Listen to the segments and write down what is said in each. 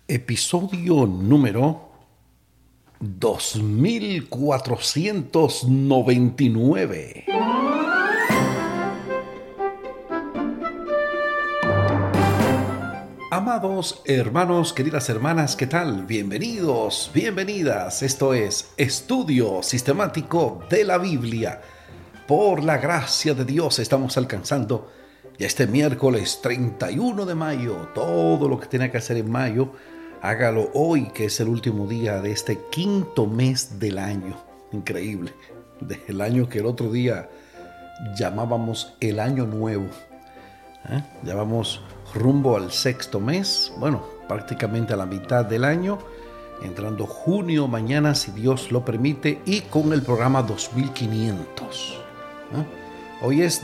Episodio número 2499. Amados hermanos, queridas hermanas, ¿qué tal? Bienvenidos, bienvenidas. Esto es Estudio Sistemático de la Biblia. Por la gracia de Dios estamos alcanzando ya este miércoles 31 de mayo. Todo lo que tiene que hacer en mayo, hágalo hoy, que es el último día de este quinto mes del año. Increíble. Del año que el otro día llamábamos el año nuevo. Ya vamos rumbo al sexto mes. Bueno, prácticamente a la mitad del año. Entrando junio mañana, si Dios lo permite. Y con el programa 2500. Hoy es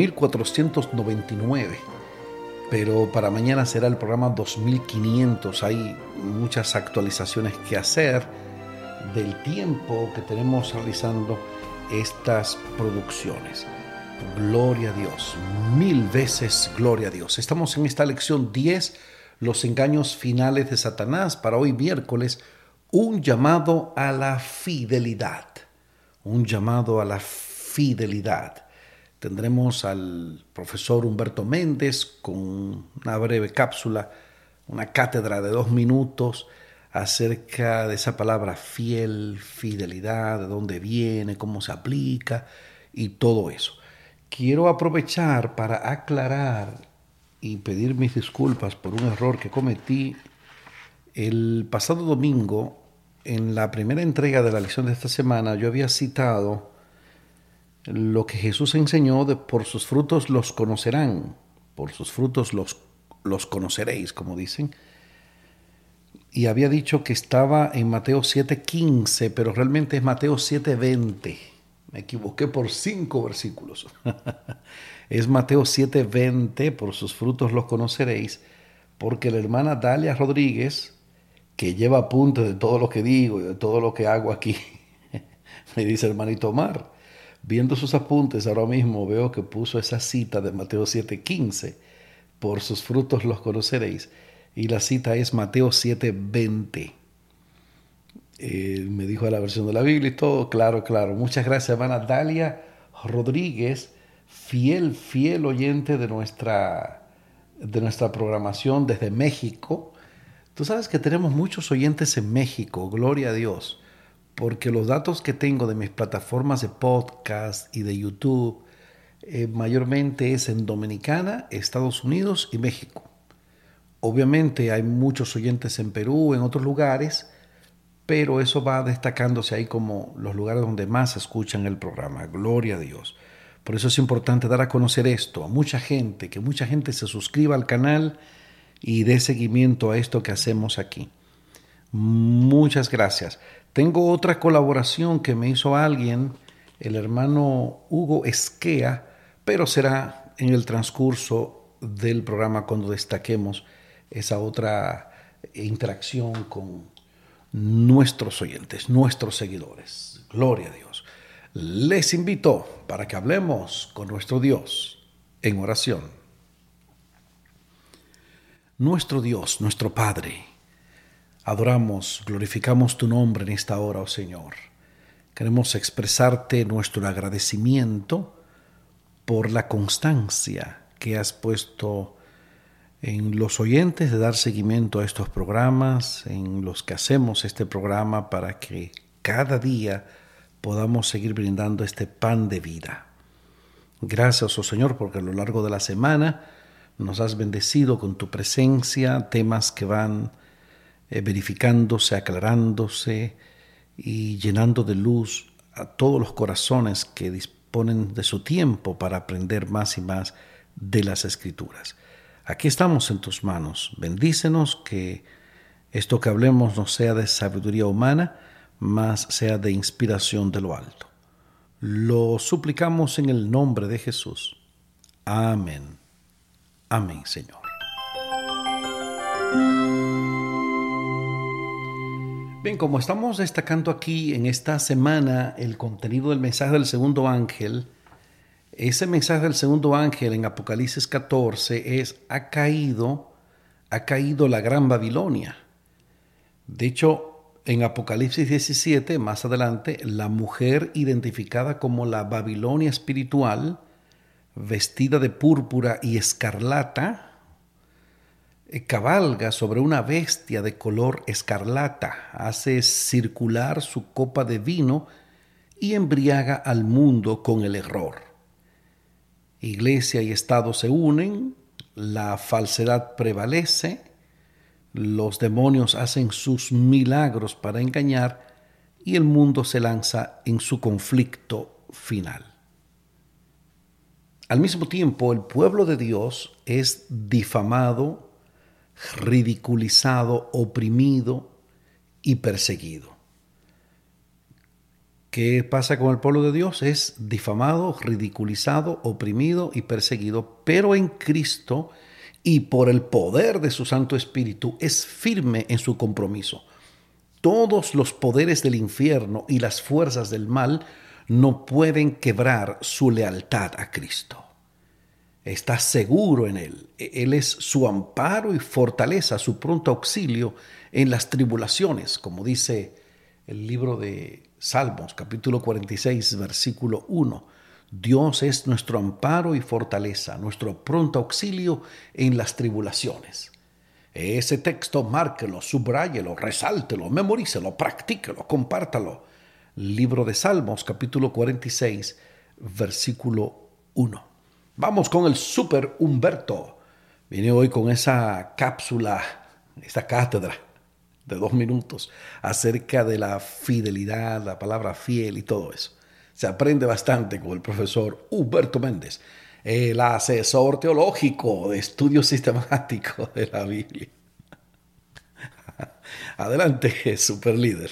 2499. Pero para mañana será el programa 2500. Hay muchas actualizaciones que hacer del tiempo que tenemos realizando estas producciones. Gloria a Dios, mil veces gloria a Dios. Estamos en esta lección 10, los engaños finales de Satanás. Para hoy miércoles, un llamado a la fidelidad. Un llamado a la fidelidad. Tendremos al profesor Humberto Méndez con una breve cápsula, una cátedra de 2 minutos acerca de esa palabra fiel, fidelidad, de dónde viene, cómo se aplica y todo eso. Quiero aprovechar para aclarar y pedir mis disculpas por un error que cometí el pasado domingo. En la primera entrega de la lección de esta semana yo había citado lo que Jesús enseñó de por sus frutos los conocerán, por sus frutos los conoceréis, como dicen. Y había dicho que estaba en Mateo 7:15, pero realmente es Mateo 7:20. Me equivoqué por 5 versículos. Es Mateo 7:20, por sus frutos los conoceréis, porque la hermana Dalia Rodríguez, que lleva apuntes de todo lo que digo y de todo lo que hago aquí, me dice: hermanito Omar, viendo sus apuntes ahora mismo veo que puso esa cita de Mateo 7:15, por sus frutos los conoceréis, y la cita es Mateo 7:20. Me dijo la versión de la Biblia y todo, claro. Muchas gracias, hermana Dalia Rodríguez, fiel oyente de nuestra programación desde México. Tú sabes que tenemos muchos oyentes en México, gloria a Dios, porque los datos que tengo de mis plataformas de podcast y de YouTube mayormente es en Dominicana, Estados Unidos y México. Obviamente hay muchos oyentes en Perú, en otros lugares, pero eso va destacándose ahí como los lugares donde más escuchan el programa. Gloria a Dios. Por eso es importante dar a conocer esto a mucha gente, que mucha gente se suscriba al canal y dé seguimiento a esto que hacemos aquí. Muchas gracias. Tengo otra colaboración que me hizo alguien, el hermano Hugo Esquea, pero será en el transcurso del programa cuando destaquemos esa otra interacción con nuestros oyentes, nuestros seguidores. Gloria a Dios. Les invito para que hablemos con nuestro Dios en oración. Nuestro Dios, nuestro Padre, adoramos, glorificamos tu nombre en esta hora, oh Señor. Queremos expresarte nuestro agradecimiento por la constancia que has puesto en los oyentes de dar seguimiento a estos programas, en los que hacemos este programa para que cada día podamos seguir brindando este pan de vida. Gracias, oh Señor, porque a lo largo de la semana nos has bendecido con tu presencia, temas que van verificándose, aclarándose y llenando de luz a todos los corazones que disponen de su tiempo para aprender más y más de las Escrituras. Aquí estamos en tus manos. Bendícenos, que esto que hablemos no sea de sabiduría humana, mas sea de inspiración de lo alto. Lo suplicamos en el nombre de Jesús. Amén. Amén, Señor. Bien, como estamos destacando aquí en esta semana el contenido del mensaje del segundo ángel, ese mensaje del segundo ángel en Apocalipsis 14 es: ha caído la gran Babilonia. De hecho, en Apocalipsis 17, más adelante, la mujer identificada como la Babilonia espiritual, vestida de púrpura y escarlata, cabalga sobre una bestia de color escarlata, hace circular su copa de vino y embriaga al mundo con el error. Iglesia y Estado se unen, la falsedad prevalece, los demonios hacen sus milagros para engañar y el mundo se lanza en su conflicto final. Al mismo tiempo, el pueblo de Dios es difamado, ridiculizado, oprimido y perseguido. ¿Qué pasa con el pueblo de Dios? Es difamado, ridiculizado, oprimido y perseguido, pero en Cristo y por el poder de su Santo Espíritu es firme en su compromiso. Todos los poderes del infierno y las fuerzas del mal no pueden quebrar su lealtad a Cristo. Está seguro en Él. Él es su amparo y fortaleza, su pronto auxilio en las tribulaciones, como dice el libro de Salmos, capítulo 46, versículo 1. Dios es nuestro amparo y fortaleza, nuestro pronto auxilio en las tribulaciones. Ese texto márquelo, subráyelo, resáltelo, memorícelo, practíquelo, compártalo. Libro de Salmos, capítulo 46, versículo 1. Vamos con el Super Humberto. Viene hoy con esa cápsula, esta cátedra de 2 minutos acerca de la fidelidad, la palabra fiel y todo eso. Se aprende bastante con el profesor Humberto Méndez, el asesor teológico de estudio sistemático de la Biblia. Adelante, super líder.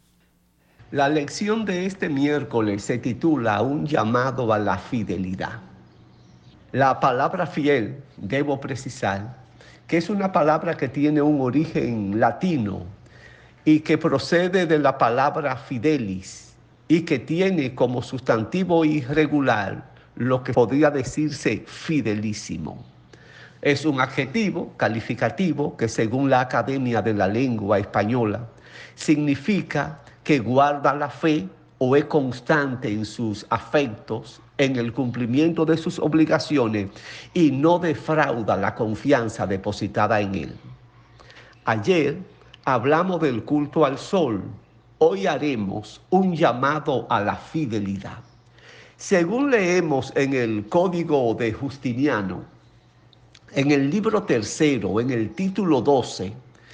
La lección de este miércoles se titula Un llamado a la fidelidad. La palabra fiel, debo precisar, que es una palabra que tiene un origen latino y que procede de la palabra fidelis y que tiene como sustantivo irregular lo que podría decirse fidelísimo. Es un adjetivo calificativo que, según la Academia de la Lengua Española, significa que guarda la fe o es constante en sus afectos, en el cumplimiento de sus obligaciones y no defrauda la confianza depositada en él. Ayer hablamos del culto al sol. Hoy haremos un llamado a la fidelidad. Según leemos en el Código de Justiniano, en el libro 3, en el título 12,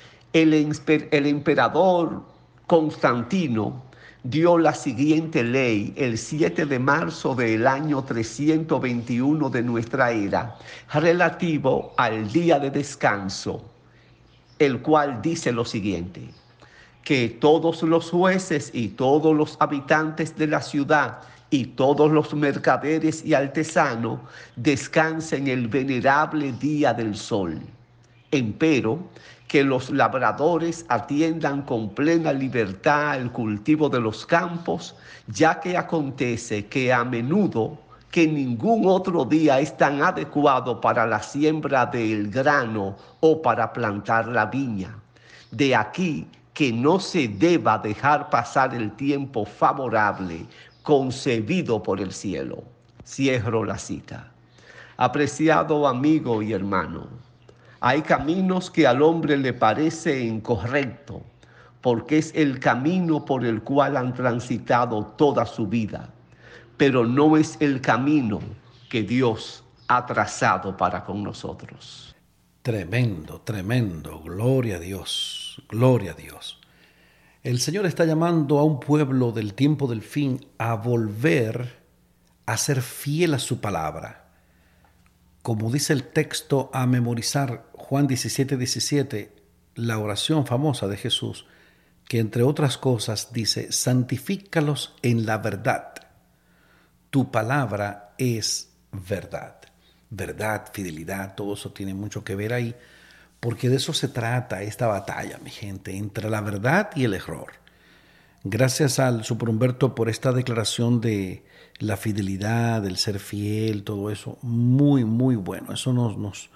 el emperador Constantino dio la siguiente ley el 7 de marzo del año 321 de nuestra era, relativo al día de descanso, el cual dice lo siguiente: que todos los jueces y todos los habitantes de la ciudad y todos los mercaderes y artesanos descansen el venerable día del sol. Empero, que los labradores atiendan con plena libertad el cultivo de los campos, ya que acontece que a menudo que ningún otro día es tan adecuado para la siembra del grano o para plantar la viña. De aquí que no se deba dejar pasar el tiempo favorable concebido por el cielo. Cierro la cita. Apreciado amigo y hermano, hay caminos que al hombre le parece incorrecto, porque es el camino por el cual han transitado toda su vida, pero no es el camino que Dios ha trazado para con nosotros. Tremendo, tremendo. Gloria a Dios, gloria a Dios. El Señor está llamando a un pueblo del tiempo del fin a volver a ser fiel a su palabra. Como dice el texto, a memorizar Juan 17:17, la oración famosa de Jesús, que entre otras cosas dice: santifícalos en la verdad. Tu palabra es verdad. Verdad, fidelidad, todo eso tiene mucho que ver ahí, porque de eso se trata esta batalla, mi gente, entre la verdad y el error. Gracias al Super Humberto por esta declaración de la fidelidad, del ser fiel, todo eso, muy, muy bueno. Eso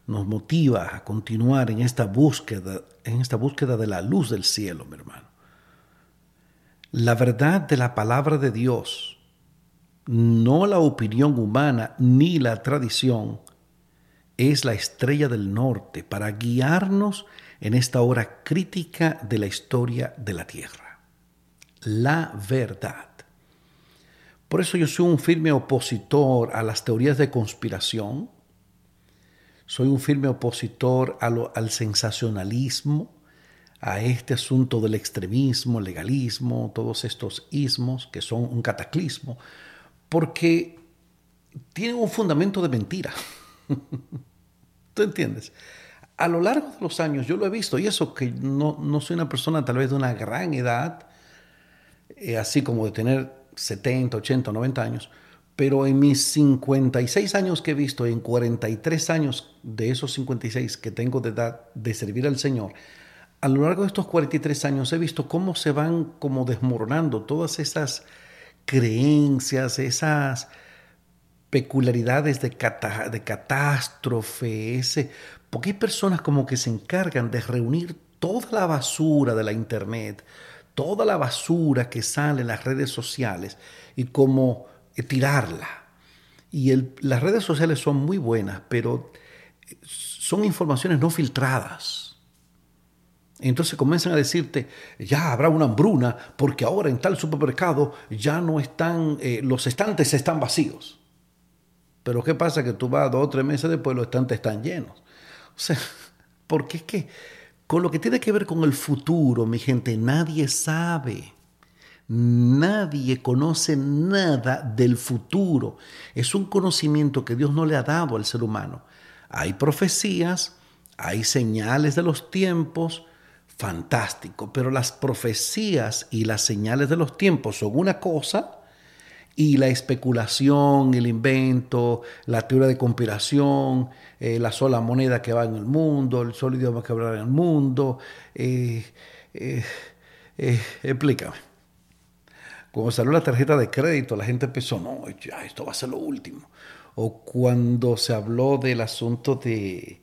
nos motiva a continuar en esta búsqueda de la luz del cielo, mi hermano. La verdad de la palabra de Dios, no la opinión humana ni la tradición, es la estrella del norte para guiarnos en esta hora crítica de la historia de la tierra. La verdad. Por eso yo soy un firme opositor a las teorías de conspiración. Soy un firme opositor al sensacionalismo, a este asunto del extremismo, legalismo, todos estos ismos que son un cataclismo, porque tienen un fundamento de mentira. ¿Tú entiendes? A lo largo de los años yo lo he visto, y eso que no soy una persona tal vez de una gran edad, así como de tener 70, 80, 90 años, pero en mis 56 años que he visto, en 43 años de esos 56 que tengo de edad de servir al Señor, a lo largo de estos 43 años he visto cómo se van como desmoronando todas esas creencias, esas peculiaridades de catástrofe, porque hay personas como que se encargan de reunir toda la basura de la internet, toda la basura que sale en las redes sociales y como tirarla. Y las redes sociales son muy buenas, pero son informaciones no filtradas. Entonces comienzan a decirte, ya habrá una hambruna porque ahora en tal supermercado ya no están, los estantes están vacíos. Pero ¿qué pasa? Que tú vas 2 o 3 meses después, los estantes están llenos. O sea, porque es que con lo que tiene que ver con el futuro, mi gente, nadie sabe. Nadie conoce nada del futuro. Es un conocimiento que Dios no le ha dado al ser humano. Hay profecías, hay señales de los tiempos, fantástico, pero las profecías y las señales de los tiempos son una cosa y la especulación, el invento, la teoría de conspiración, la sola moneda que va en el mundo, el solo idioma que habla en el mundo. Explícame. Cuando salió la tarjeta de crédito, la gente pensó, no, ya esto va a ser lo último. O cuando se habló del asunto del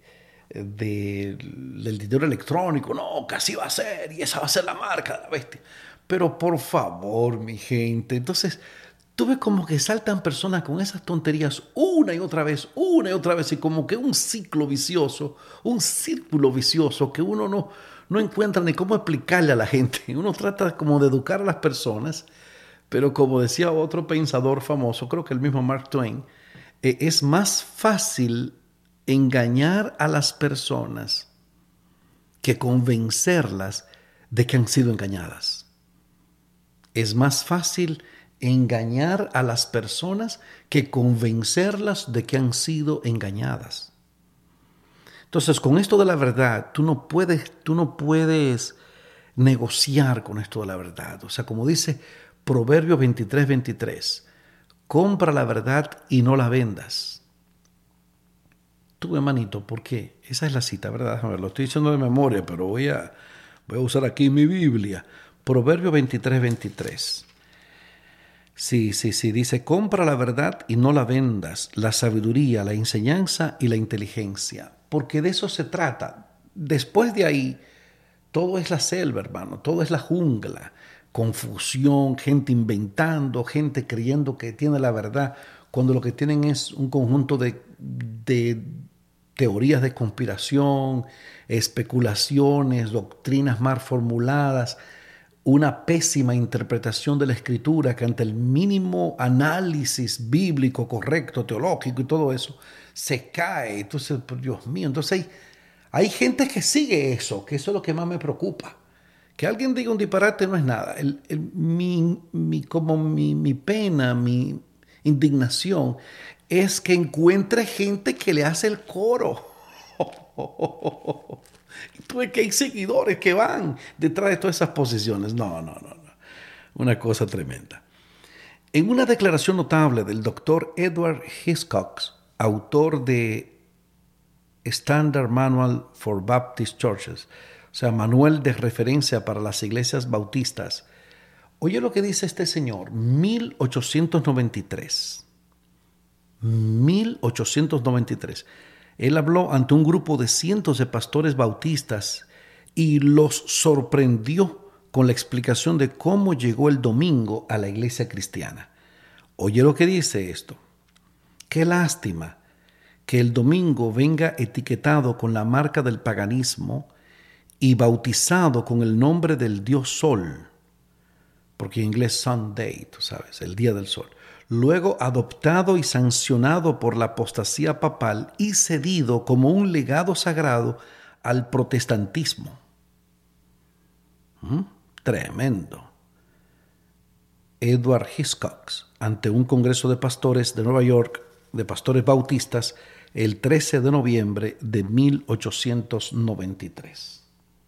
dinero electrónico, no, que así va a ser, y esa va a ser la marca de la bestia. Pero por favor, mi gente, entonces tú ves como que saltan personas con esas tonterías una y otra vez, y como que un círculo vicioso que uno no encuentra ni cómo explicarle a la gente. Uno trata como de educar a las personas, pero como decía otro pensador famoso, creo que el mismo Mark Twain, es más fácil engañar a las personas que convencerlas de que han sido engañadas. Es más fácil engañar a las personas que convencerlas de que han sido engañadas. Entonces, con esto de la verdad, tú no puedes negociar con esto de la verdad. O sea, como dice Proverbios 23:23, compra la verdad y no la vendas. Tú, hermanito, ¿por qué? Esa es la cita, ¿verdad? A ver, lo estoy diciendo de memoria, pero voy a usar aquí mi Biblia. Proverbios 23:23. Sí, dice, compra la verdad y no la vendas, la sabiduría, la enseñanza y la inteligencia, porque de eso se trata. Después de ahí, todo es la selva, hermano, todo es la jungla, confusión, gente inventando, gente creyendo que tiene la verdad, cuando lo que tienen es un conjunto de teorías de conspiración, especulaciones, doctrinas mal formuladas, una pésima interpretación de la Escritura que ante el mínimo análisis bíblico, correcto, teológico y todo eso, se cae. Entonces, por Dios mío, entonces hay gente que sigue eso, que eso es lo que más me preocupa. Que alguien diga un disparate no es nada. Mi pena, mi indignación es que encuentre gente que le hace el coro. Tú ves que hay seguidores que van detrás de todas esas posiciones. No. Una cosa tremenda. En una declaración notable del doctor Edward Hiscox, autor de Standard Manual for Baptist Churches, o sea, manual de referencia para las iglesias bautistas. Oye lo que dice este señor, 1893. Él habló ante un grupo de cientos de pastores bautistas y los sorprendió con la explicación de cómo llegó el domingo a la iglesia cristiana. Oye lo que dice esto. Qué lástima que el domingo venga etiquetado con la marca del paganismo y bautizado con el nombre del dios Sol, porque en inglés Sunday, tú sabes, el día del sol. Luego adoptado y sancionado por la apostasía papal y cedido como un legado sagrado al protestantismo. Tremendo. Edward Hiscox, ante un congreso de pastores de Nueva York, de pastores bautistas, el 13 de noviembre de 1893.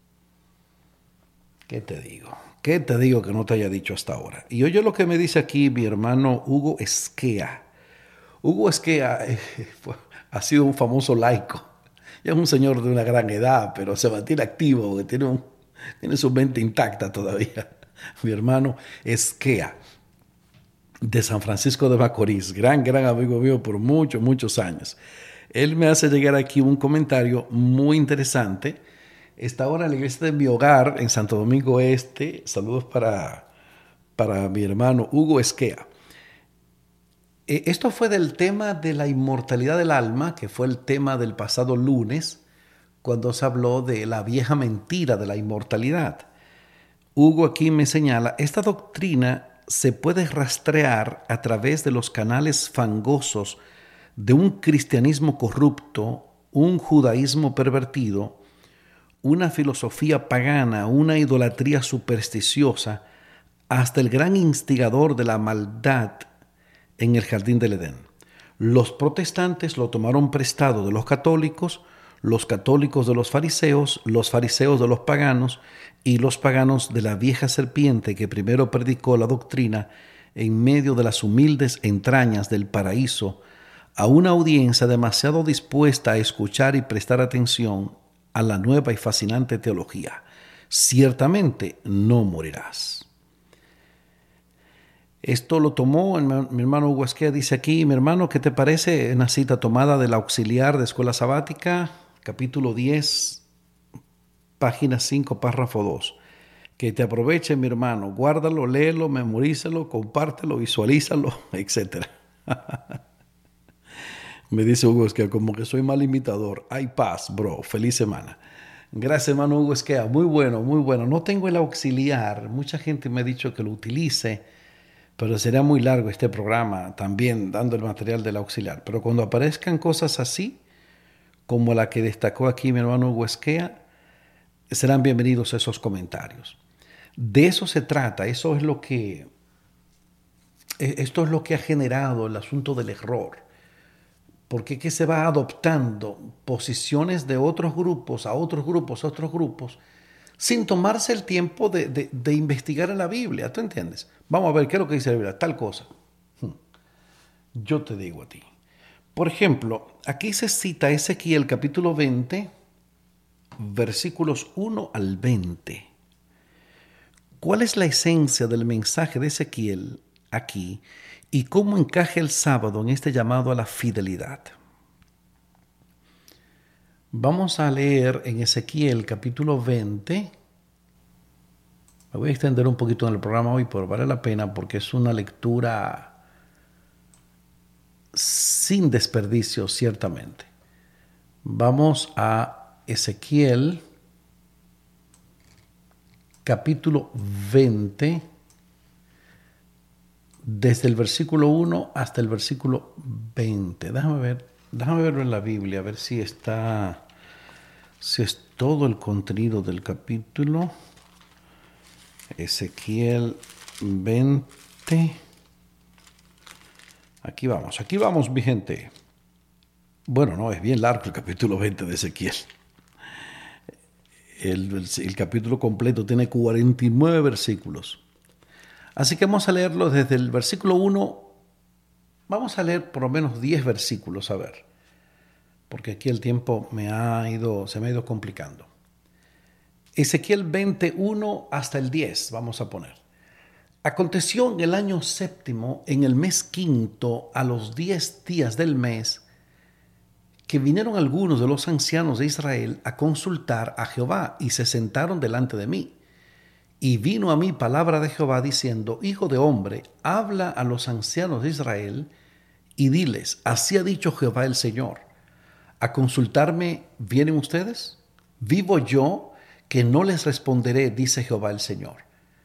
¿Qué te digo? ¿Qué te digo que no te haya dicho hasta ahora? Y oye lo que me dice aquí mi hermano Hugo Esquea. Hugo Esquea ha sido un famoso laico. Ya es un señor de una gran edad, pero se mantiene activo, porque tiene su mente intacta todavía. Mi hermano Esquea, de San Francisco de Macorís, gran amigo mío por muchos años. Él me hace llegar aquí un comentario muy interesante. Está ahora en la iglesia de mi hogar, en Santo Domingo Este. Saludos para mi hermano Hugo Esquea. Esto fue del tema de la inmortalidad del alma, que fue el tema del pasado lunes, cuando se habló de la vieja mentira de la inmortalidad. Hugo aquí me señala, esta doctrina se puede rastrear a través de los canales fangosos de un cristianismo corrupto, un judaísmo pervertido, una filosofía pagana, una idolatría supersticiosa, hasta el gran instigador de la maldad en el jardín del Edén. Los protestantes lo tomaron prestado de los católicos de los fariseos de los paganos y los paganos de la vieja serpiente que primero predicó la doctrina en medio de las humildes entrañas del paraíso a una audiencia demasiado dispuesta a escuchar y prestar atención a la nueva y fascinante teología. Ciertamente no morirás. Esto lo tomó mi hermano Hugo Esquea, dice aquí, mi hermano, ¿qué te parece? Una cita tomada del auxiliar de Escuela Sabática, capítulo 10, página 5, párrafo 2. Que te aproveche, mi hermano, guárdalo, léelo, memorízalo, compártelo, visualízalo, etc. Me dice Hugo Esquea, como que soy mal imitador. Hay paz, bro. Feliz semana. Gracias, hermano Hugo Esquea. Muy bueno, muy bueno. No tengo el auxiliar. Mucha gente me ha dicho que lo utilice, pero sería muy largo este programa también dando el material del auxiliar. Pero cuando aparezcan cosas así, como la que destacó aquí mi hermano Hugo Esquea, serán bienvenidos esos comentarios. De eso se trata. Esto es lo que ha generado el asunto del error. Porque es que se va adoptando posiciones de otros grupos a otros grupos, sin tomarse el tiempo de investigar en la Biblia. ¿Tú entiendes? Vamos a ver qué es lo que dice la Biblia, tal cosa. Yo te digo a ti. Por ejemplo, aquí se cita Ezequiel capítulo 20, versículos 1 al 20. ¿Cuál es la esencia del mensaje de Ezequiel aquí? ¿Y cómo encaja el sábado en este llamado a la fidelidad? Vamos a leer en Ezequiel capítulo 20. Me voy a extender un poquito en el programa hoy, pero vale la pena porque es una lectura sin desperdicio, ciertamente. Vamos a Ezequiel capítulo 20. Desde el versículo 1 hasta el versículo 20. Déjame verlo en la Biblia, a ver si es todo el contenido del capítulo. Ezequiel 20. Aquí vamos, mi gente. Bueno, no, es bien largo el capítulo 20 de Ezequiel. El capítulo completo tiene 49 versículos. Así que vamos a leerlo desde el versículo 1. Vamos a leer por lo menos 10 versículos, a ver. Porque aquí el tiempo se me ha ido complicando. Ezequiel 21 hasta el 10, vamos a poner. Aconteció en el año séptimo, en el mes quinto, a los 10 días del mes, que vinieron algunos de los ancianos de Israel a consultar a Jehová y se sentaron delante de mí. Y vino a mí palabra de Jehová diciendo: Hijo de hombre, habla a los ancianos de Israel y diles: así ha dicho Jehová el Señor. ¿A consultarme vienen ustedes? Vivo yo, que no les responderé, dice Jehová el Señor.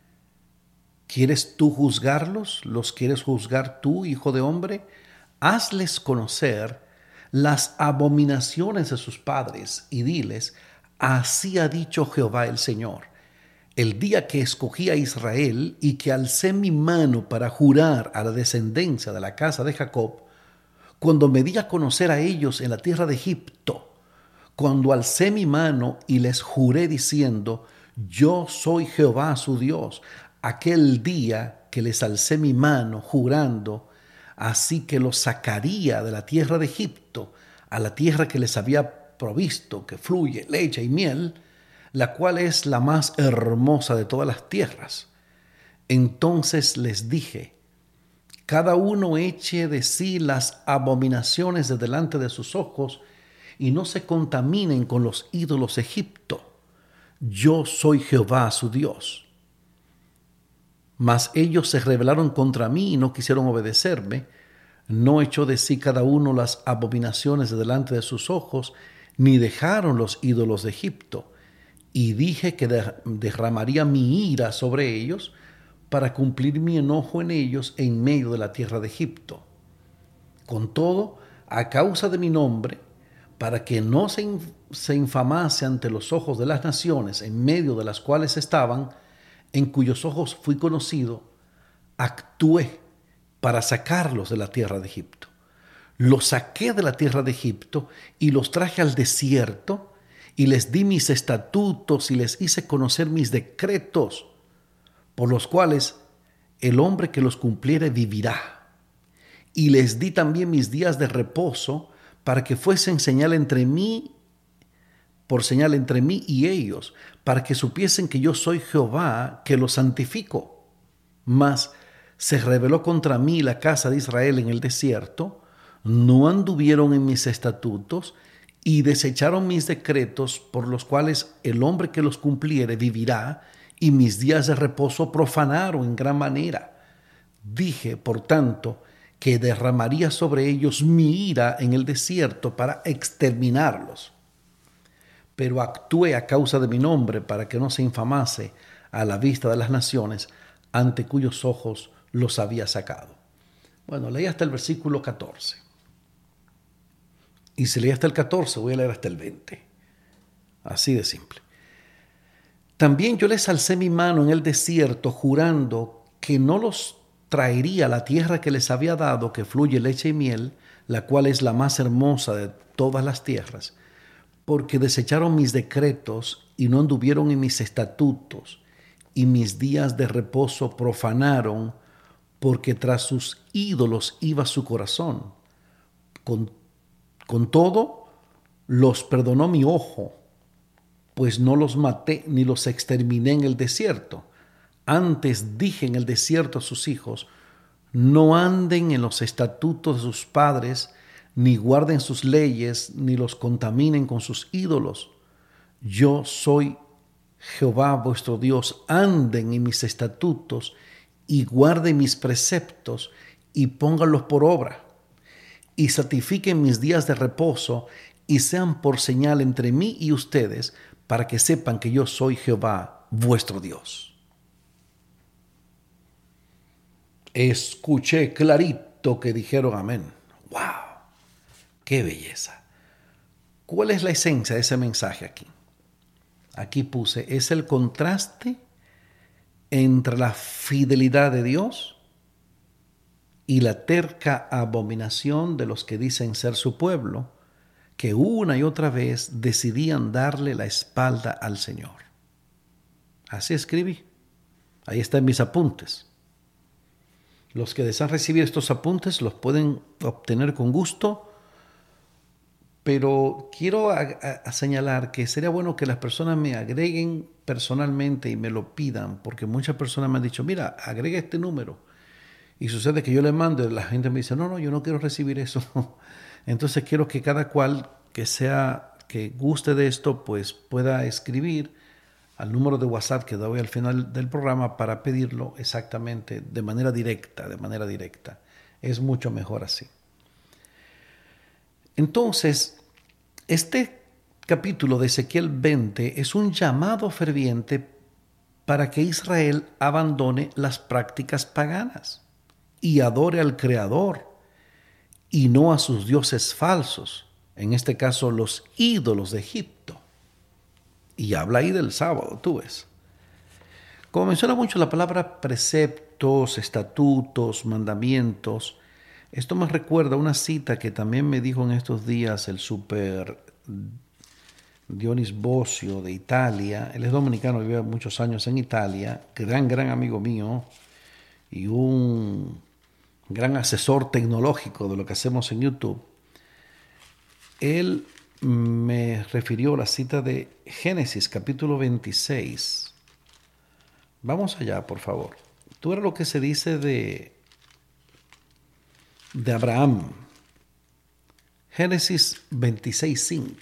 ¿Quieres tú juzgarlos? ¿Los quieres juzgar tú, hijo de hombre? Hazles conocer las abominaciones de sus padres y diles: así ha dicho Jehová el Señor. El día que escogí a Israel y que alcé mi mano para jurar a la descendencia de la casa de Jacob, cuando me di a conocer a ellos en la tierra de Egipto, cuando alcé mi mano y les juré diciendo: yo soy Jehová su Dios, aquel día que les alcé mi mano jurando, así que los sacaría de la tierra de Egipto a la tierra que les había provisto, que fluye leche y miel, la cual es la más hermosa de todas las tierras. Entonces les dije: cada uno eche de sí las abominaciones de delante de sus ojos y no se contaminen con los ídolos de Egipto. Yo soy Jehová su Dios. Mas ellos se rebelaron contra mí y no quisieron obedecerme. No echó de sí cada uno las abominaciones de delante de sus ojos, ni dejaron los ídolos de Egipto. Y dije que derramaría mi ira sobre ellos para cumplir mi enojo en ellos en medio de la tierra de Egipto. Con todo, a causa de mi nombre, para que no se infamase ante los ojos de las naciones en medio de las cuales estaban, en cuyos ojos fui conocido, actué para sacarlos de la tierra de Egipto. Los saqué de la tierra de Egipto y los traje al desierto, y les di mis estatutos y les hice conocer mis decretos, por los cuales el hombre que los cumpliere vivirá. Y les di también mis días de reposo para que fuesen señal entre mí, por señal entre mí y ellos, para que supiesen que yo soy Jehová, que los santifico. Mas se rebeló contra mí la casa de Israel en el desierto, no anduvieron en mis estatutos, y desecharon mis decretos, por los cuales el hombre que los cumpliere vivirá, y mis días de reposo profanaron en gran manera. Dije, por tanto, que derramaría sobre ellos mi ira en el desierto para exterminarlos. Pero actué a causa de mi nombre para que no se infamase a la vista de las naciones, ante cuyos ojos los había sacado. Bueno, leí hasta el versículo 14. Y si leí hasta el 14, voy a leer hasta el 20. Así de simple. También yo les alcé mi mano en el desierto, jurando que no los traería a la tierra que les había dado, que fluye leche y miel, la cual es la más hermosa de todas las tierras, porque desecharon mis decretos y no anduvieron en mis estatutos, y mis días de reposo profanaron, porque tras sus ídolos iba su corazón. Con todo, los perdonó mi ojo, pues no los maté ni los exterminé en el desierto. Antes dije en el desierto a sus hijos: no anden en los estatutos de sus padres, ni guarden sus leyes, ni los contaminen con sus ídolos. Yo soy Jehová vuestro Dios. Anden en mis estatutos y guarden mis preceptos y pónganlos por obra, y santifiquen mis días de reposo y sean por señal entre mí y ustedes, para que sepan que yo soy Jehová vuestro Dios. Escuché clarito que dijeron amén. ¡Wow! ¡Qué belleza! ¿Cuál es la esencia de ese mensaje aquí? Aquí puse, es el contraste entre la fidelidad de Dios y la terca abominación de los que dicen ser su pueblo, que una y otra vez decidían darle la espalda al Señor. Así escribí. Ahí están mis apuntes. Los que desean recibir estos apuntes los pueden obtener con gusto, pero quiero señalar que sería bueno que las personas me agreguen personalmente y me lo pidan, porque muchas personas me han dicho: mira, agrega este número. Y sucede que yo le mando y la gente me dice: no, yo no quiero recibir eso. Entonces quiero que cada cual que guste de esto, pues pueda escribir al número de WhatsApp que doy al final del programa para pedirlo exactamente de manera directa, Es mucho mejor así. Entonces, este capítulo de Ezequiel 20 es un llamado ferviente para que Israel abandone las prácticas paganas y adore al Creador y no a sus dioses falsos, en este caso los ídolos de Egipto. Y habla ahí del sábado, tú ves. Como menciona mucho la palabra preceptos, estatutos, mandamientos, esto me recuerda una cita que también me dijo en estos días el super Dionis Bosio de Italia. Él es dominicano, vive muchos años en Italia, gran amigo mío y un gran asesor tecnológico de lo que hacemos en YouTube. Él me refirió a la cita de Génesis capítulo 26. Vamos allá, por favor. Tú eres lo que se dice de Abraham. Génesis 26:5.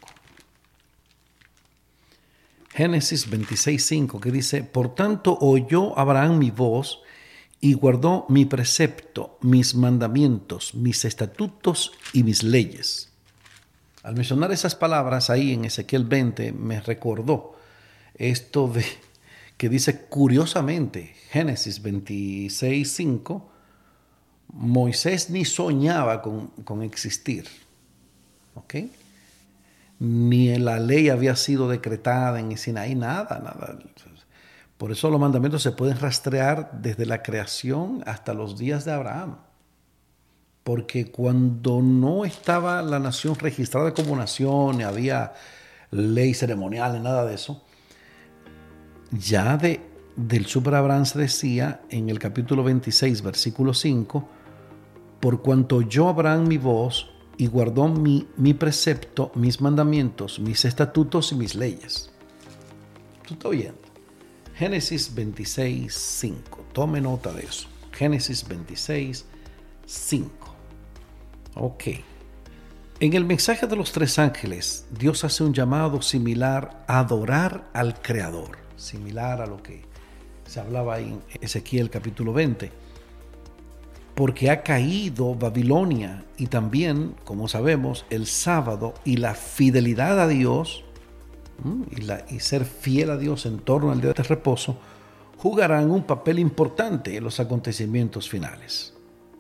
Génesis 26:5, que dice: por tanto oyó Abraham mi voz y guardó mi precepto, mis mandamientos, mis estatutos y mis leyes. Al mencionar esas palabras ahí en Ezequiel 20, me recordó esto de que dice curiosamente, Génesis 26:5, Moisés ni soñaba con existir, ¿ok? Ni la ley había sido decretada en Sinaí, nada. Por eso los mandamientos se pueden rastrear desde la creación hasta los días de Abraham. Porque cuando no estaba la nación registrada como nación, ni había ley ceremonial, ni nada de eso, ya del super Abraham se decía en el capítulo 26, versículo 5, por cuanto oyó Abraham mi voz y guardó mi precepto, mis mandamientos, mis estatutos y mis leyes. ¿Tú estás oyendo? Génesis 26:5. Tome nota de eso. Génesis 26:5. Ok. En el mensaje de los tres ángeles, Dios hace un llamado similar a adorar al Creador, similar a lo que se hablaba ahí en Ezequiel capítulo 20. Porque ha caído Babilonia y también, como sabemos, el sábado y la fidelidad a Dios y ser fiel a Dios en torno al día de reposo jugarán un papel importante en los acontecimientos finales.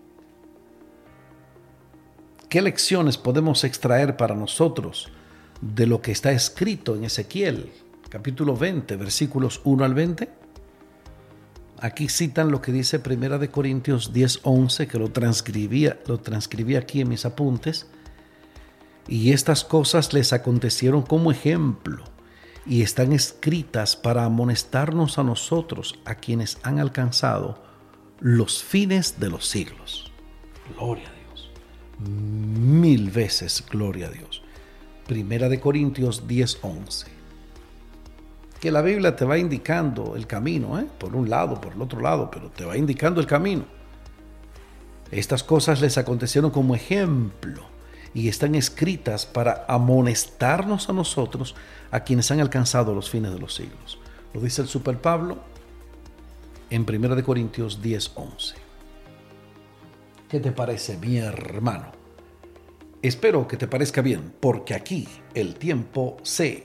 ¿Qué lecciones podemos extraer para nosotros de lo que está escrito en Ezequiel, capítulo 20, versículos 1 al 20? Aquí citan lo que dice 1 Corintios 10:11, que lo transcribí aquí en mis apuntes. Y estas cosas les acontecieron como ejemplo y están escritas para amonestarnos a nosotros, a quienes han alcanzado los fines de los siglos. Gloria a Dios. 1000 veces gloria a Dios. 1 Corintios 10:11. Que la Biblia te va indicando el camino, por un lado, por el otro lado, pero te va indicando el camino. Estas cosas les acontecieron como ejemplo y están escritas para amonestarnos a nosotros, a quienes han alcanzado los fines de los siglos. Lo dice el super Pablo en 1 Corintios 10:11. ¿Qué te parece, mi hermano? Espero que te parezca bien, porque aquí el tiempo se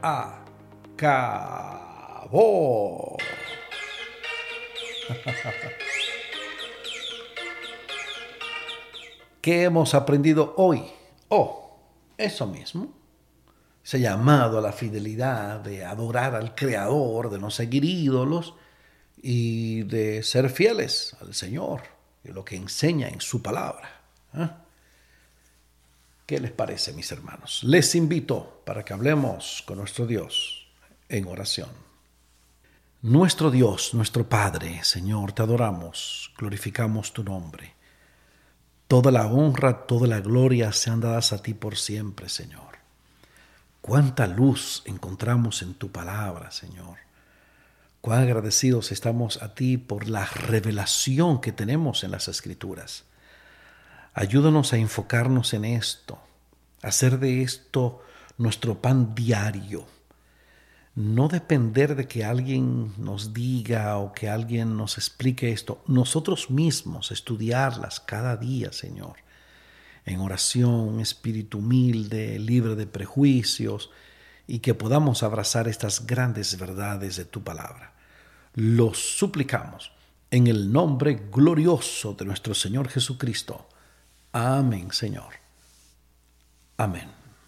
acabó. ¿Qué hemos aprendido hoy? Eso mismo. Ese llamado a la fidelidad, de adorar al Creador, de no seguir ídolos y de ser fieles al Señor y lo que enseña en su palabra. ¿Qué les parece, mis hermanos? Les invito para que hablemos con nuestro Dios en oración. Nuestro Dios, nuestro Padre, Señor, te adoramos, glorificamos tu nombre. Toda la honra, toda la gloria sean dadas a ti por siempre, Señor. Cuánta luz encontramos en tu palabra, Señor. Cuán agradecidos estamos a ti por la revelación que tenemos en las Escrituras. Ayúdanos a enfocarnos en esto, a hacer de esto nuestro pan diario. No depender de que alguien nos diga o que alguien nos explique esto. Nosotros mismos estudiarlas cada día, Señor. En oración, un espíritu humilde, libre de prejuicios, y que podamos abrazar estas grandes verdades de tu palabra. Los suplicamos en el nombre glorioso de nuestro Señor Jesucristo. Amén, Señor. Amén.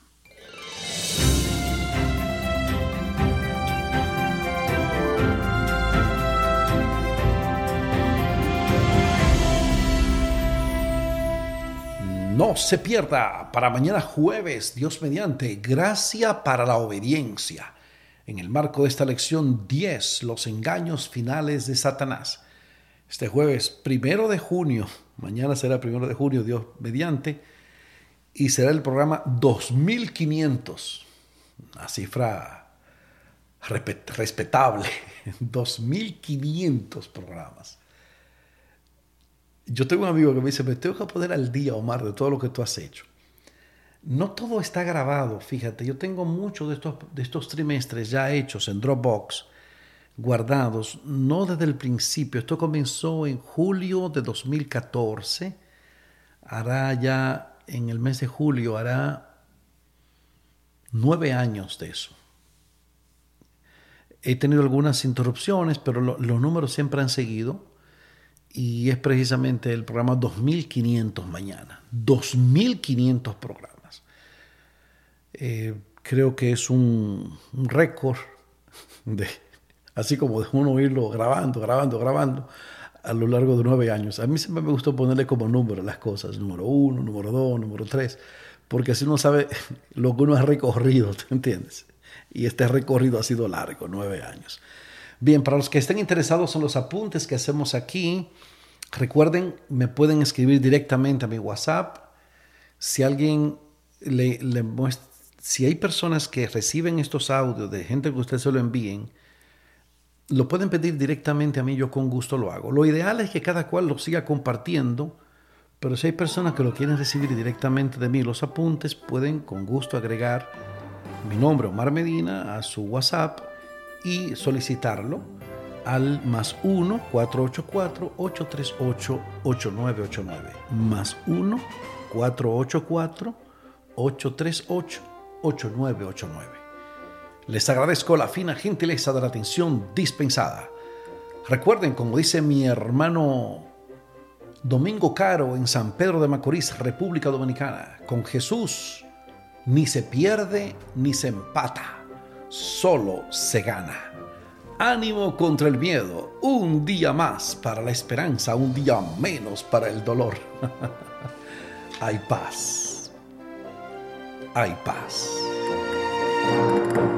No se pierda para mañana jueves, Dios mediante, gracia para la obediencia. En el marco de esta lección 10, los engaños finales de Satanás. Este jueves 1 de junio, mañana será 1 de junio, Dios mediante, y será el programa 2500, una cifra respetable, 2500 programas. Yo tengo un amigo que me dice, me tengo que poner al día, Omar, de todo lo que tú has hecho. No todo está grabado, fíjate. Yo tengo muchos de estos trimestres ya hechos en Dropbox, guardados, no desde el principio. Esto comenzó en julio de 2014. Hará ya, en el mes de julio, hará 9 años de eso. He tenido algunas interrupciones, pero los números siempre han seguido. Y es precisamente el programa 2500 mañana. 2500 programas. Creo que es un récord, así como de uno irlo grabando a lo largo de 9 años. A mí siempre me gustó ponerle como número las cosas. Número 1, número 2, número 3. Porque así uno sabe lo que uno ha recorrido, ¿te entiendes? Y este recorrido ha sido largo, 9 años. Bien, para los que estén interesados en los apuntes que hacemos aquí, recuerden, me pueden escribir directamente a mi WhatsApp. Si alguien le muestra, si hay personas que reciben estos audios de gente que ustedes se lo envíen, lo pueden pedir directamente a mí, yo con gusto lo hago. Lo ideal es que cada cual lo siga compartiendo, pero si hay personas que lo quieren recibir directamente de mí, los apuntes, pueden con gusto agregar mi nombre, Omar Medina, a su WhatsApp y solicitarlo al +1 484 838 8989 +1 484 838 8989. Les agradezco la fina gentileza de la atención dispensada. Recuerden, como dice mi hermano Domingo Caro en San Pedro de Macorís, República Dominicana, con Jesús ni se pierde ni se empata, solo se gana. Ánimo contra el miedo, un día más para la esperanza, un día menos para el dolor. Hay paz, hay paz.